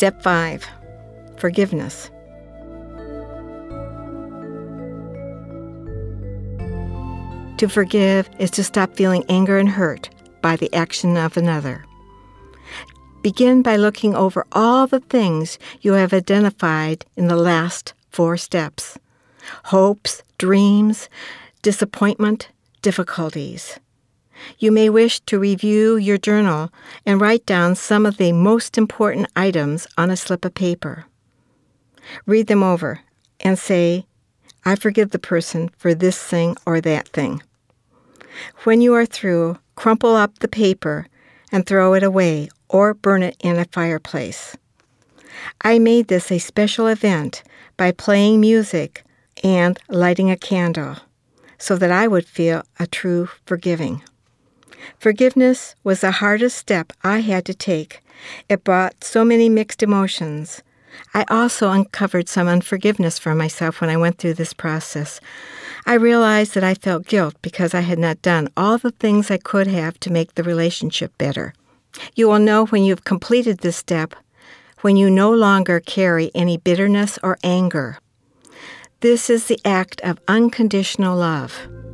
Step 5. Forgiveness. To forgive is to stop feeling anger and hurt by the action of another. Begin by looking over all the things you have identified in the last 4 steps: hopes, dreams, disappointment, difficulties. You may wish to review your journal and write down some of the most important items on a slip of paper. Read them over and say, "I forgive the person for this thing or that thing." When you are through, crumple up the paper and throw it away or burn it in a fireplace. I made this a special event by playing music and lighting a candle so that I would feel a true forgiving. Forgiveness was the hardest step I had to take. It brought so many mixed emotions. I also uncovered some unforgiveness for myself when I went through this process. I realized that I felt guilt because I had not done all the things I could have to make the relationship better. You will know when you've completed this step, when you no longer carry any bitterness or anger. This is the act of unconditional love.